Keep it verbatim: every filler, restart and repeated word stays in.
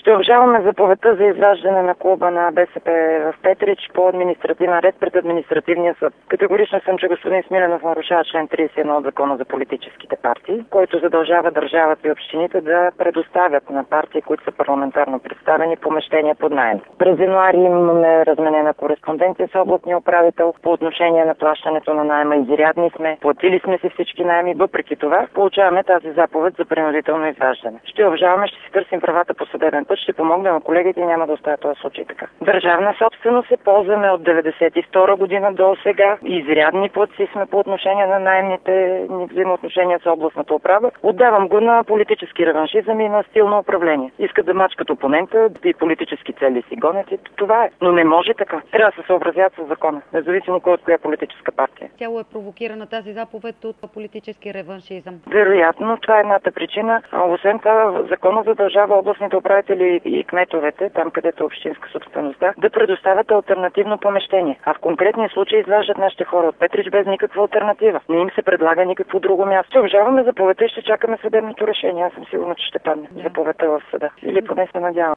Ще обжалваме заповедта за изваждане на клуба на БСП в Петрич по административен ред пред административния съд. Категорично съм, че господин Смиленов нарушава член тридесет и едно от Закона за политическите партии, който задължава държавата и общините да предоставят на партии, които са парламентарно представени, помещения под наем. През януари имаме разменена кореспонденция с областния управител по отношение на плащането на наема. Изрядни сме, платили сме си всички наеми, въпреки това получаваме тази заповед за принудително изваждане. Ще обжалваме, ще си търсим правата по съдебен път, ще помогнем на колегите и няма да оставя този случай така. Държавна собственост се ползваме от деветдесет и втора година до сега. Изрядни платци сме по отношение на наемните ни взаимоотношения с областната управа. Отдавам го на политически реваншизъм и на стил на управление. Искат да мачкат опонента и политически цели си гонят и това е. Но не може така. Трябва да се съобразят с закона, независимо кой от коя политическа партия. Тяло е провокирана тази заповед от политически реваншизъм. Вероятно, това е едната причина. А освен това, законът задължава областните управители и кметовете, там където е общинска собствеността, да предоставят алтернативно помещение. А в конкретния случай изваждат нашите хора от Петрич без никаква алтернатива. Не им се предлага никакво друго място. Ще обжалваме заповедта и ще чакаме съдебното решение. Аз съм сигурна, че ще падне да. заповедта в съда. Или поне се надявам.